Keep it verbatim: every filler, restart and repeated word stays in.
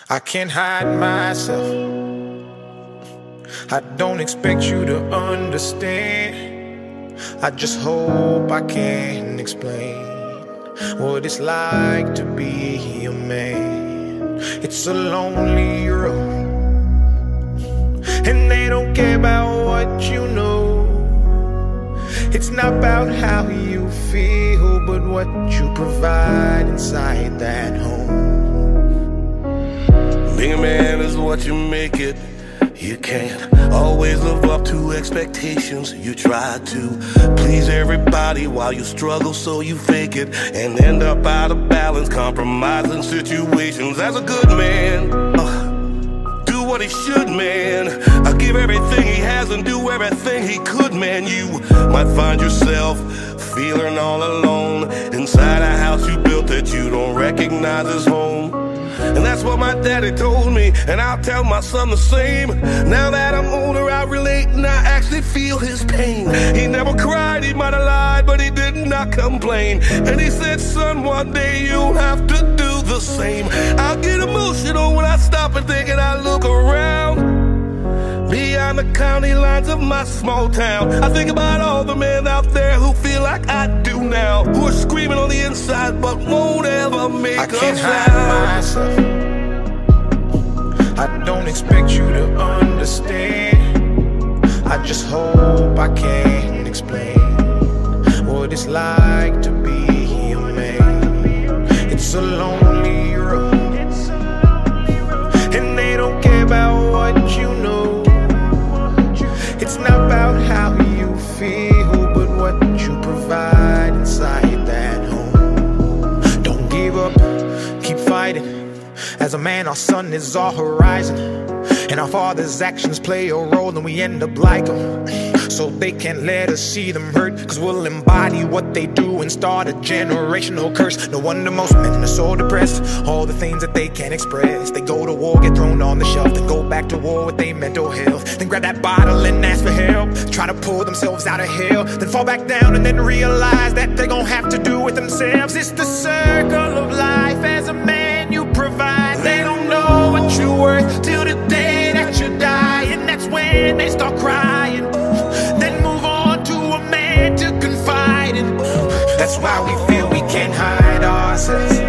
I can't hide myself. I don't expect you to understand. I just hope I can explain what it's like to be a man. It's a lonely road, and they don't care about what you know. It's not about how you feel, but what you provide inside that home. Being a man is what you make it. You can't always live up to expectations. You try to please everybody while you struggle, so you fake it and end up out of balance, compromising situations. As a good man, uh, do what he should, man. I give everything he has and do everything he could, man. You might find yourself feeling all alone inside a house you built that you don't recognize as home. And that's what my daddy told me, and I'll tell my son the same. Now that I'm older, I relate and I actually feel his pain. He never cried, he might have lied, but he did not complain. And he said, son, one day you'll have to do the same. I get emotional when I stop and think and I look around beyond the county lines of my small town. I think about all the men out there who feel like I do now, who are screaming on the inside but won't ever make a sound. I can't hide myself. I don't expect you to understand. I just hope I can explain what it's like to be a man. It's a lonely road, and they don't care about what you know. It's not about how you feel, but what you provide inside that home. Don't give up, keep fighting. As a man, our sun is our horizon, and our father's actions play a role, and we end up like them. So they can't let us see them hurt, cause we'll embody what they do and start a generational curse. No wonder most men are so depressed, all the things that they can't express. They go to war, get thrown on the shelf, then go back to war with their mental health. Then grab that bottle and ask for help, try to pull themselves out of hell, then fall back down and then realize that they're gonna have to do it themselves. It's the circle of life. As a man you provide. They don't know what you're worth till the day that you die, and that's when they start crying. Then move on to a man to confide in. That's why we feel we can't hide ourselves.